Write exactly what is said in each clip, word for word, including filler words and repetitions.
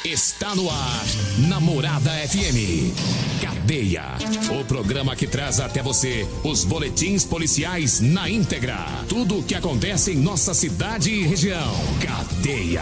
Está no ar, Namorada F M. Cadeia, o programa que traz até você os boletins policiais na íntegra. Tudo o que acontece em nossa cidade e região. Cadeia.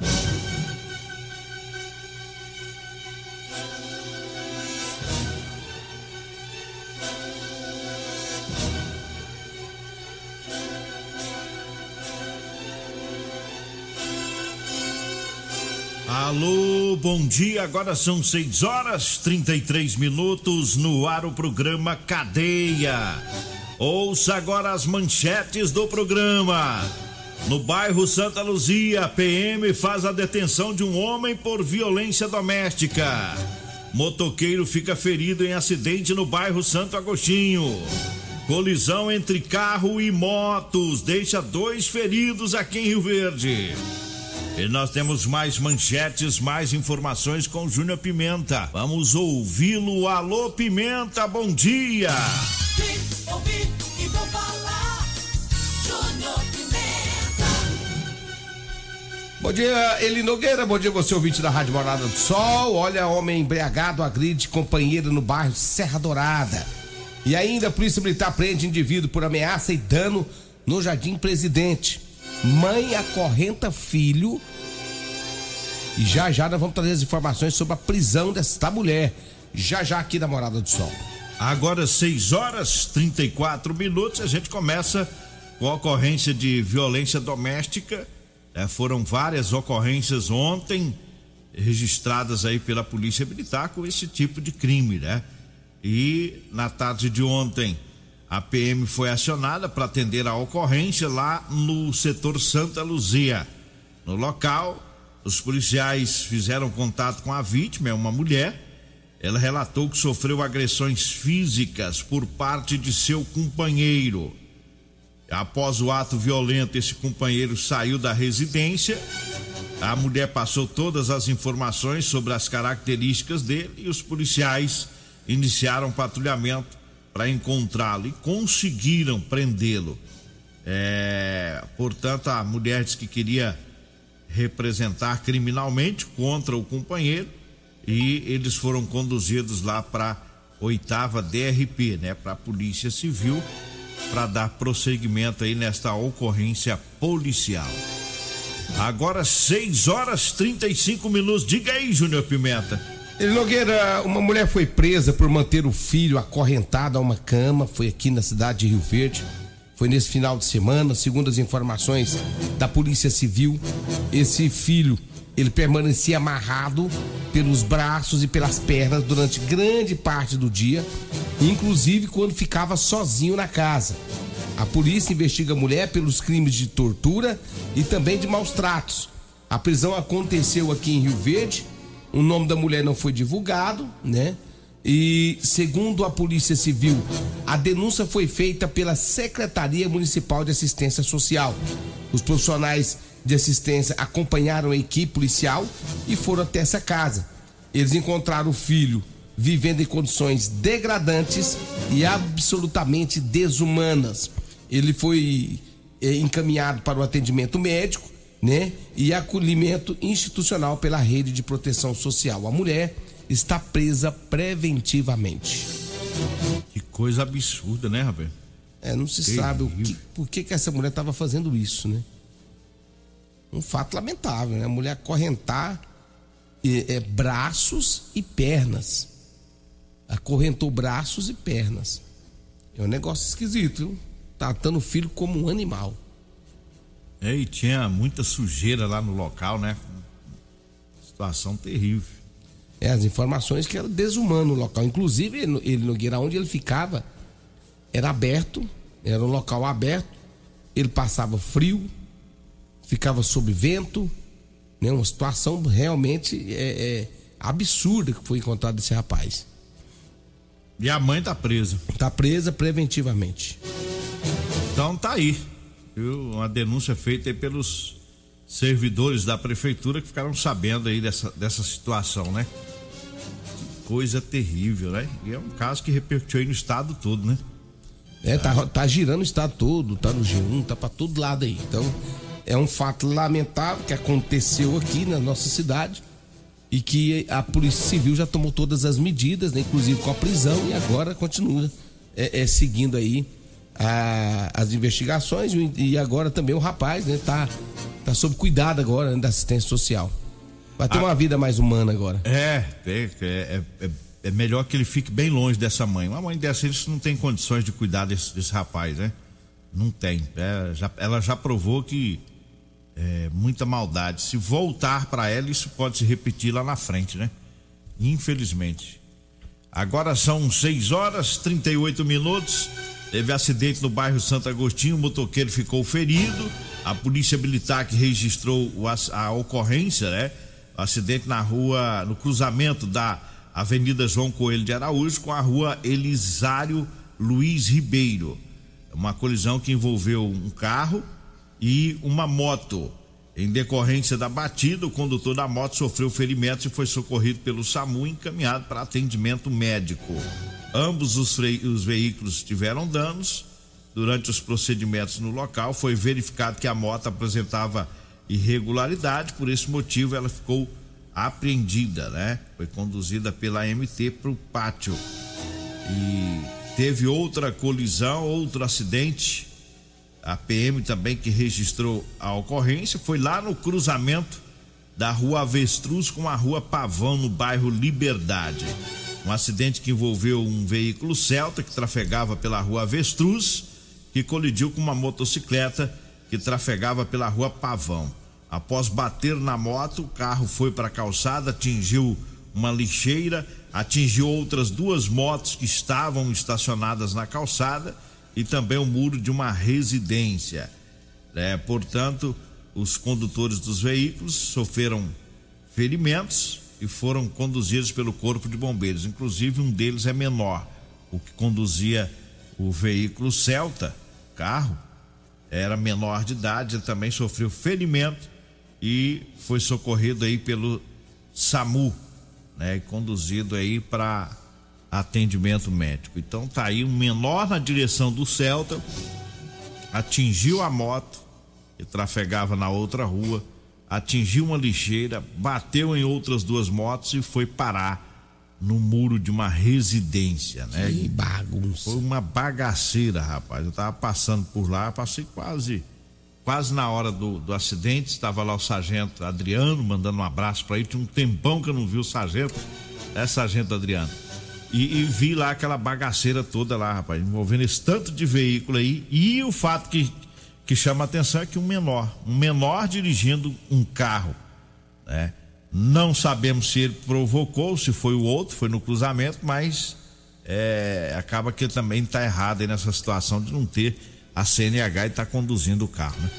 Alô, bom dia, agora são seis horas trinta e três minutos, no ar o programa Cadeia. Ouça agora as manchetes do programa. No bairro Santa Luzia, P M faz a detenção de um homem por violência doméstica. Motoqueiro fica ferido em acidente no bairro Santo Agostinho. Colisão entre carro e motos deixa dois feridos aqui em Rio Verde. E nós temos mais manchetes, mais informações com Júnior Pimenta. Vamos ouvi-lo. Alô, Pimenta, bom dia. Vim, ouvi e vou falar. Júnior Pimenta. Bom dia, Eli Nogueira. Bom dia, você ouvinte da Rádio Morada do Sol. Olha, homem embriagado agride companheiro no bairro Serra Dourada. E ainda a Polícia Militar prende indivíduo por ameaça e dano no Jardim Presidente. Mãe acorrenta filho. E já já nós vamos trazer as informações sobre a prisão desta mulher. Já já aqui da Morada do Sol. Agora seis horas trinta e quatro minutos. A gente começa com a ocorrência de violência doméstica. É, foram várias ocorrências ontem registradas aí pela Polícia Militar com esse tipo de crime, né? E na tarde de ontem a P M foi acionada para atender a ocorrência lá no setor Santa Luzia. No local, os policiais fizeram contato com a vítima, é uma mulher. Ela relatou que sofreu agressões físicas por parte de seu companheiro. Após o ato violento, esse companheiro saiu da residência. A mulher passou todas as informações sobre as características dele e os policiais iniciaram patrulhamento para encontrá-lo e conseguiram prendê-lo. É, portanto, a mulher disse que queria representar criminalmente contra o companheiro e eles foram conduzidos lá para oitava D R P, né, para a Polícia Civil, para dar prosseguimento aí nesta ocorrência policial. Agora seis horas trinta e cinco minutos. Diga aí, Júnior Pimenta. Eli Nogueira, uma mulher foi presa por manter o filho acorrentado a uma cama, foi aqui na cidade de Rio Verde, foi nesse final de semana. Segundo as informações da Polícia Civil, esse filho, ele permanecia amarrado pelos braços e pelas pernas durante grande parte do dia, inclusive quando ficava sozinho na casa. A polícia investiga a mulher pelos crimes de tortura e também de maus tratos. A prisão aconteceu aqui em Rio Verde. O nome da mulher não foi divulgado, né? E segundo a Polícia Civil, a denúncia foi feita pela Secretaria Municipal de Assistência Social. Os profissionais de assistência acompanharam a equipe policial e foram até essa casa. Eles encontraram o filho vivendo em condições degradantes e absolutamente desumanas. Ele foi é, encaminhado para o atendimento médico, né? E acolhimento institucional pela Rede de Proteção Social. A mulher está presa preventivamente. Que coisa absurda, né, Roberto? É, não se Terrível. sabe o que, por que que essa mulher estava fazendo isso, né? Um fato lamentável, né? A mulher acorrentar é, é, braços e pernas. Acorrentou braços e pernas. É um negócio esquisito, viu? Tratando o filho como um animal. É, e tinha muita sujeira lá no local, né? Situação terrível. É, as informações que era desumano o local. Inclusive, ele, ele Nogueira, onde ele ficava, era aberto, era um local aberto. Ele passava frio, ficava sob vento, né? Uma situação realmente é, é, absurda que foi encontrada desse rapaz. E a mãe tá presa. Tá presa preventivamente. Então tá aí. Viu? Uma denúncia feita aí pelos servidores da prefeitura que ficaram sabendo aí dessa, dessa situação, né? Coisa terrível, né? E é um caso que repercutiu aí no estado todo, né? É, tá, tá girando o estado todo, tá no G um, tá pra todo lado aí. Então, é um fato lamentável que aconteceu aqui na nossa cidade e que a Polícia Civil já tomou todas as medidas, né, inclusive com a prisão, e agora continua é, é, seguindo aí a, as investigações, e agora também o rapaz, né, tá, tá sob cuidado agora, né, da assistência social. Vai ter ah, uma vida mais humana agora. É, é, é, é, é melhor que ele fique bem longe dessa mãe. Uma mãe dessa, eles não tem condições de cuidar desse, desse rapaz, né? Não tem. É, já, ela já provou que é muita maldade. Se voltar para ela, isso pode se repetir lá na frente, né? Infelizmente. Agora são seis horas e trinta e oito minutos. Teve acidente no bairro Santo Agostinho, o motoqueiro ficou ferido. A polícia militar que registrou a ocorrência, né? O acidente na rua, no cruzamento da Avenida João Coelho de Araújo com a rua Elisário Luiz Ribeiro. Uma colisão que envolveu um carro e uma moto. Em decorrência da batida, o condutor da moto sofreu ferimentos e foi socorrido pelo SAMU e encaminhado para atendimento médico. Ambos os, os veículos tiveram danos. Durante os procedimentos no local, foi verificado que a moto apresentava irregularidade, por esse motivo ela ficou apreendida, né? Foi conduzida pela M T para o pátio. E teve outra colisão, outro acidente. A P M também que registrou a ocorrência foi lá no cruzamento da rua Avestruz com a rua Pavão, no bairro Liberdade. Um acidente que envolveu um veículo Celta que trafegava pela rua Avestruz, que colidiu com uma motocicleta que trafegava pela rua Pavão. Após bater na moto, o carro foi para a calçada, atingiu uma lixeira, atingiu outras duas motos que estavam estacionadas na calçada e também o muro de uma residência. É, portanto, os condutores dos veículos sofreram ferimentos e foram conduzidos pelo Corpo de Bombeiros. Inclusive, um deles é menor. O que conduzia o veículo Celta, carro, era menor de idade, ele também sofreu ferimento e foi socorrido aí pelo SAMU, né, conduzido aí para atendimento médico. Então tá aí um menor na direção do Celta, atingiu a moto que trafegava na outra rua, atingiu uma lixeira, bateu em outras duas motos e foi parar no muro de uma residência, né? Que bagunça. Foi uma bagaceira, rapaz. Eu tava passando por lá, passei quase quase na hora do, do acidente, estava lá o sargento Adriano, mandando um abraço para ele. Tinha um tempão que eu não vi o sargento, é sargento Adriano. E, e vi lá aquela bagaceira toda lá, rapaz, envolvendo esse tanto de veículo aí. E o fato que, que chama a atenção é que um menor, um menor dirigindo um carro, né? Não sabemos se ele provocou, se foi o outro, foi no cruzamento, mas é, acaba que ele também está errado aí nessa situação de não ter a C N H e estar tá conduzindo o carro, né?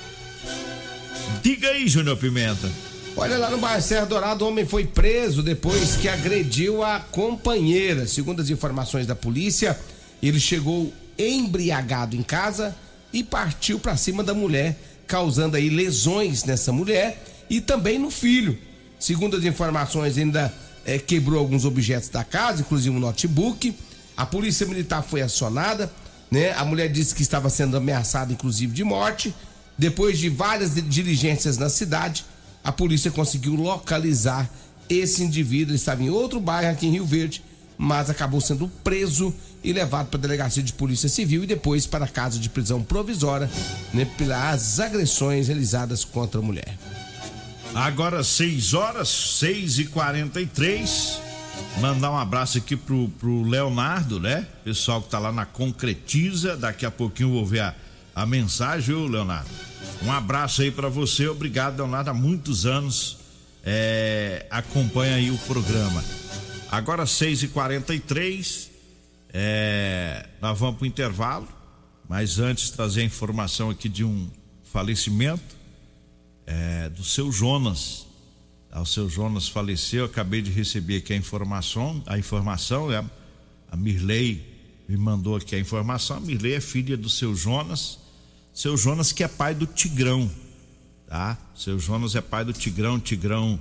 Diga aí, Júnior Pimenta. Olha, lá no bairro Serra Dourado, o homem foi preso depois que agrediu a companheira. Segundo as informações da polícia, ele chegou embriagado em casa e partiu para cima da mulher, causando aí lesões nessa mulher e também no filho. Segundo as informações, ainda é, quebrou alguns objetos da casa, inclusive um notebook. A polícia militar foi acionada, né? A mulher disse que estava sendo ameaçada, inclusive, de morte. Depois de várias diligências na cidade, a polícia conseguiu localizar esse indivíduo. Ele estava em outro bairro aqui em Rio Verde, mas acabou sendo preso e levado para a delegacia de polícia civil e depois para a casa de prisão provisória, né, pelas agressões realizadas contra a mulher. Agora seis horas, seis e quarenta e três. Mandar um abraço aqui pro, pro Leonardo, né? Pessoal que tá lá na Concretiza. Daqui a pouquinho eu vou ver a, a mensagem, viu, Leonardo? Um abraço aí pra você. Obrigado, Leonardo. Há muitos anos é, acompanha aí o programa. Agora seis e quarenta e três. É, nós vamos pro intervalo. Mas antes, trazer a informação aqui de um falecimento. É, do seu Jonas. O seu Jonas faleceu, eu acabei de receber aqui a informação, a informação, é, a Mirley me mandou aqui a informação. A Mirley é filha do seu Jonas, seu Jonas que é pai do Tigrão, tá? Seu Jonas é pai do Tigrão, Tigrão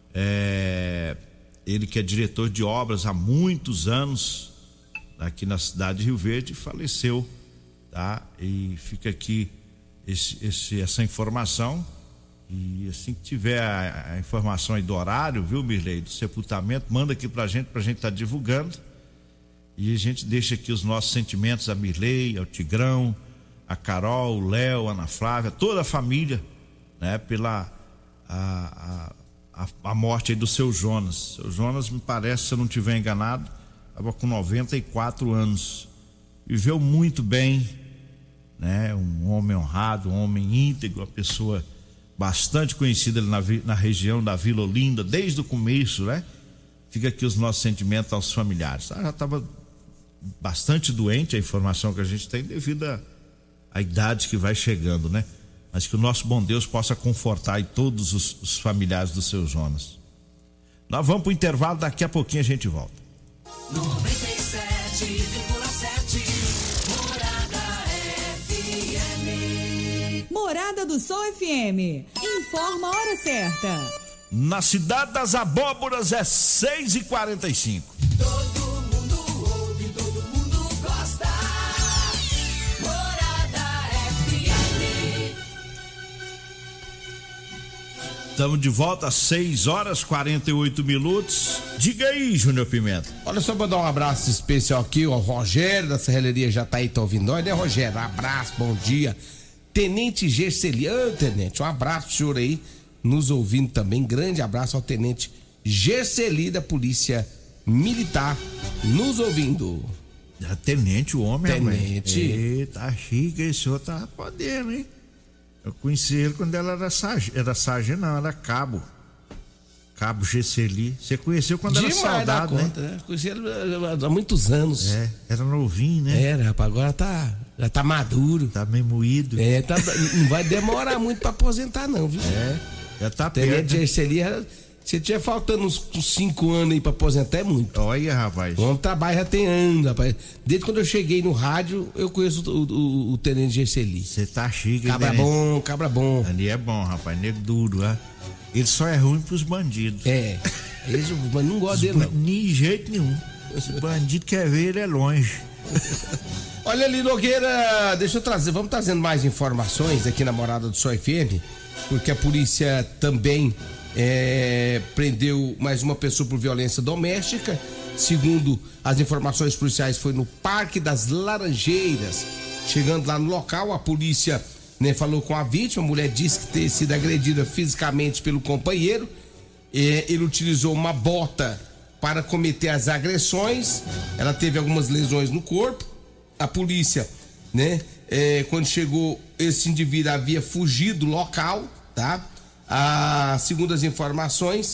é, ele que é diretor de obras há muitos anos aqui na cidade de Rio Verde, faleceu, tá? E fica aqui esse, esse, essa informação. E assim que tiver a, a informação aí do horário, viu, Mirley, do sepultamento, manda aqui pra gente, pra gente estar tá divulgando. E a gente deixa aqui os nossos sentimentos a Mirley, ao Tigrão, a Carol, o Léo, a Ana Flávia, toda a família, né, pela a, a, a morte aí do seu Jonas. Seu Jonas, me parece, se eu não estiver enganado, estava com noventa e quatro anos. Viveu muito bem, né? Um homem honrado, um homem íntegro, uma pessoa bastante conhecida ali na, na região da Vila Olinda, desde o começo, né? Fica aqui os nossos sentimentos aos familiares. Ah, já estava bastante doente, a informação que a gente tem, devido a a idade que vai chegando, né? Mas que o nosso bom Deus possa confortar aí todos os, os familiares do seu Jonas. Nós vamos pro intervalo, daqui a pouquinho a gente volta. noventa e sete vírgula sete Morada F M. Morada do Sol F M. Informa a hora certa. Na Cidade das Abóboras é seis e quarenta e cinco. Todo mundo ouve, todo mundo gosta. Estamos de volta às seis horas e quarenta e oito minutos. Diga aí, Júnior Pimenta. Olha, só pra dar um abraço especial aqui, o Rogério da Serralheria já tá aí, tá ouvindo. Olha, Rogério, um abraço, bom dia. Tenente Gerseli, ô Tenente, um abraço pro senhor aí, nos ouvindo também. Grande abraço ao Tenente Gerseli da Polícia Militar, nos ouvindo. É tenente o homem, Tenente. Eita, chique, esse senhor tá podendo, hein? Eu conheci ele quando ela era sargento, era sargento não, era cabo. Cabo Gerseli. Você conheceu quando Demais era soldado, né? Conta, né? Conheci ele há muitos anos. É, era novinho, né? Era, rapaz, agora tá, já tá maduro. Tá meio moído. É, tá, não vai demorar muito pra aposentar não, viu? É, já tá Tenente perto, né? Gerseli, se tiver faltando uns cinco anos aí pra aposentar, é muito. Olha, rapaz. O homem trabalha já tem anos, rapaz. Desde quando eu cheguei no rádio, eu conheço o, o, o Tenente Gerseli. Você tá chique, hein, Cabra Tenente? bom, cabra bom. Ali é bom, rapaz, nego duro, ó. Ele só é ruim pros bandidos. É, eles mas não gosta dele, não. De jeito nenhum. Se bandido quer ver, ele é longe. Olha ali, Nogueira, deixa eu trazer, vamos trazendo mais informações aqui na Morada do Sol F M, porque a polícia também é, prendeu mais uma pessoa por violência doméstica. Segundo as informações policiais, foi no Parque das Laranjeiras. Chegando lá no local, a polícia, né, falou com a vítima. A mulher disse que ter sido agredida fisicamente pelo companheiro. É, ele utilizou uma bota para cometer as agressões. Ela teve algumas lesões no corpo. A polícia, né, é, quando chegou, esse indivíduo havia fugido do local, tá? Ah, segundo as informações,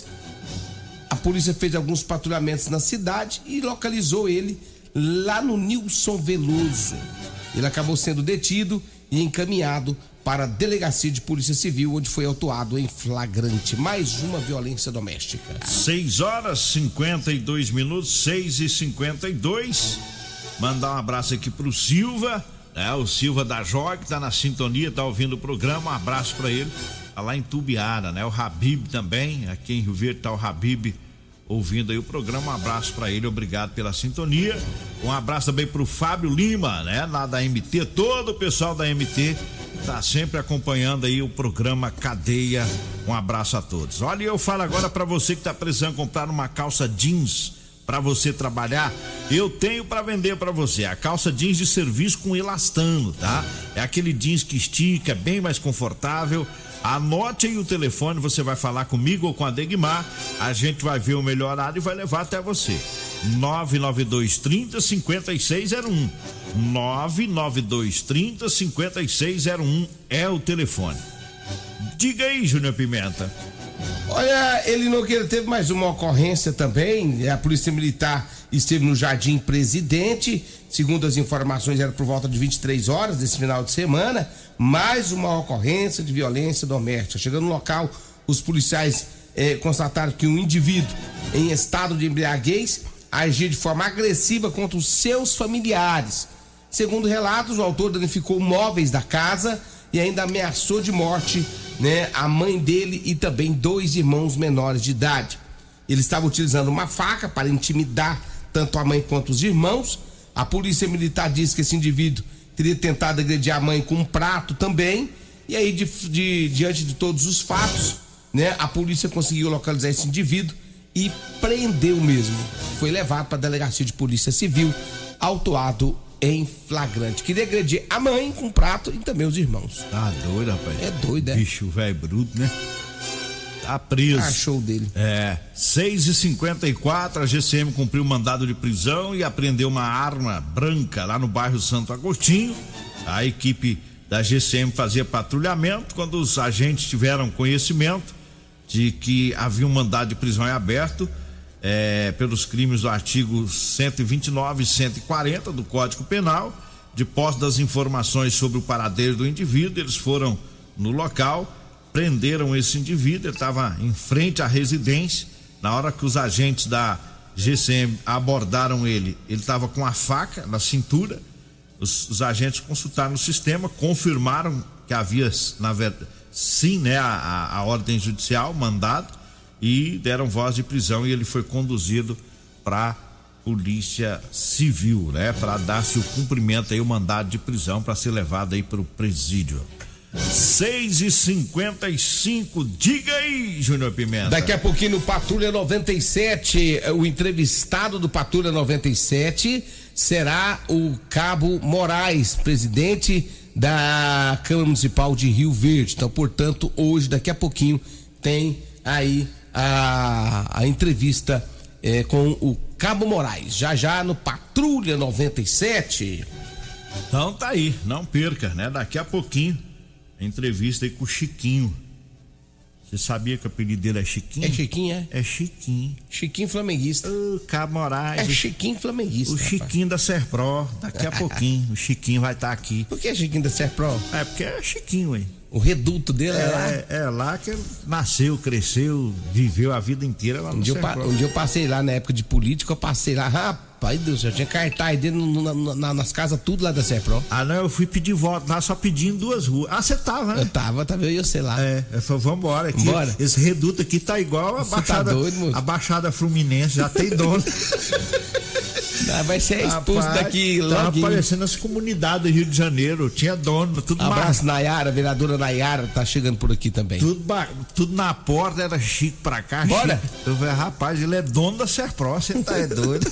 a polícia fez alguns patrulhamentos na cidade e localizou ele lá no Nilson Veloso. Ele acabou sendo detido e encaminhado para a delegacia de polícia civil, onde foi autuado em flagrante. Mais uma violência doméstica. seis horas e cinquenta e dois minutos, seis e cinquenta e dois. Mandar um abraço aqui pro Silva, né? O Silva da Jog, tá na sintonia, tá ouvindo o programa. Um abraço para ele. Tá lá em Tubiara, né? O Habib também, aqui em Rio Verde tá o Habib ouvindo aí o programa. Um abraço para ele, obrigado pela sintonia. Um abraço também pro Fábio Lima, né? Lá da M T, todo o pessoal da M T tá sempre acompanhando aí o programa Cadeia. Um abraço a todos. Olha, eu falo agora para você que tá precisando comprar uma calça jeans para você trabalhar. Eu tenho para vender para você a calça jeans de serviço com elastano, tá? É aquele jeans que estica, é bem mais confortável. Anote aí o telefone, você vai falar comigo ou com a Degmar, a gente vai ver o melhor horário e vai levar até você. nove nove dois trinta, cinquenta e seis zero um. nove nove dois trinta, cinquenta e seis zero um é o telefone. Diga aí, Júnior Pimenta. Olha, ele Nogueira, teve mais uma ocorrência também. A Polícia Militar esteve no Jardim Presidente. Segundo as informações, era por volta de vinte e três horas desse final de semana. Mais uma ocorrência de violência doméstica. Chegando no local, os policiais eh, constataram que um indivíduo em estado de embriaguez agia de forma agressiva contra os seus familiares. Segundo relatos, o autor danificou móveis da casa e ainda ameaçou de morte, né, a mãe dele e também dois irmãos menores de idade. Ele estava utilizando uma faca para intimidar tanto a mãe quanto os irmãos. A polícia militar diz que esse indivíduo teria tentado agredir a mãe com um prato também. E aí, de, de, diante de todos os fatos, né, a polícia conseguiu localizar esse indivíduo e prendeu mesmo. Foi levado para a delegacia de polícia civil, autuado em flagrante. Queria agredir a mãe com prato e também os irmãos. Tá doido, rapaz. É doido, é? Bicho velho bruto, né? Tá preso. Ah, show dele. É, seis e cinquenta e quatro, a G C M cumpriu mandado de prisão e apreendeu uma arma branca lá no bairro Santo Agostinho. A equipe da G C M fazia patrulhamento quando os agentes tiveram conhecimento de que havia um mandado de prisão em aberto é, pelos crimes do artigo cento e vinte e nove e cento e quarenta do Código Penal. De posse das informações sobre o paradeiro do indivíduo, eles foram no local, prenderam esse indivíduo. Ele estava em frente à residência. Na hora que os agentes da G C M abordaram ele, ele estava com a faca na cintura. Os, os agentes consultaram o sistema, confirmaram que havia, na verdade, sim, né, a, a ordem judicial, mandado, e deram voz de prisão e ele foi conduzido para Polícia Civil, né, para dar-se o cumprimento aí, o mandado de prisão para ser levado aí para o presídio. seis e cinquenta e cinco, diga aí, Júnior Pimenta. Daqui a pouquinho no Patrulha noventa e sete, o entrevistado do Patrulha noventa e sete será o Cabo Moraes, presidente da Câmara Municipal de Rio Verde. Então, portanto, hoje, daqui a pouquinho, tem aí a, a entrevista é, com o Cabo Moraes, já já no Patrulha noventa e sete. Então tá aí, não perca, né? Daqui a pouquinho, entrevista aí com o Chiquinho. Você sabia que o apelido dele é Chiquinho? É Chiquinho, é? É Chiquinho. Chiquinho flamenguista. O Cabo Moraes. É Chiquinho flamenguista. O rapaz. Chiquinho da Serpro. Daqui a pouquinho, o Chiquinho vai estar tá aqui. Por que Chiquinho da Serpro? É porque é Chiquinho, hein? O reduto dele é, é lá? É, é lá que ele nasceu, cresceu, viveu a vida inteira lá no um dia, eu, pa- um dia eu passei lá na época de política, eu passei lá, rapaz, Deus, já tinha cartaz dele no, no, na, nas casas, tudo lá da Serpro. Ah, não, eu fui pedir voto lá, só pedindo duas ruas. Ah, você tava, né? Eu tava, tava eu e eu sei lá. É, eu falei, vambora. Aqui, Vambora. Esse reduto aqui tá igual a Você Baixada, tá doido, moço? a Baixada Fluminense, já tem dono. Ah, vai ser expulso Rapaz, daqui tava logo. aparecendo as comunidades do Rio de Janeiro, tinha dono, tudo Abraço, mar... Nayara, vereadora Nayara, tá chegando por aqui também. tudo, ba... tudo na porta, era chique pra cá. Bora. Chique. Eu falei, rapaz, ele é dono da Serpro, você tá é doido.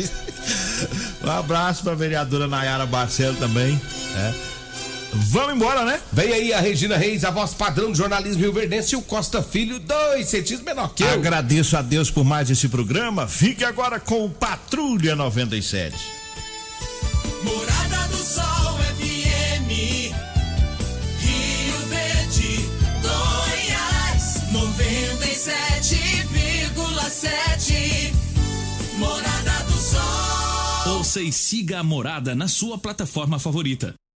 Um abraço pra vereadora Nayara Barcelo também. É. Vamos embora, né? Vem aí a Regina Reis, a voz padrão do jornalismo rioverdense, e o Costa Filho, dois centímetros menor que eu. Agradeço a Deus por mais esse programa. Fique agora com o Patrulha noventa e sete. Morada do Sol F M, Rio Verde, Goiás, noventa e sete vírgula sete. Morada do Sol. Ouça e siga a Morada na sua plataforma favorita.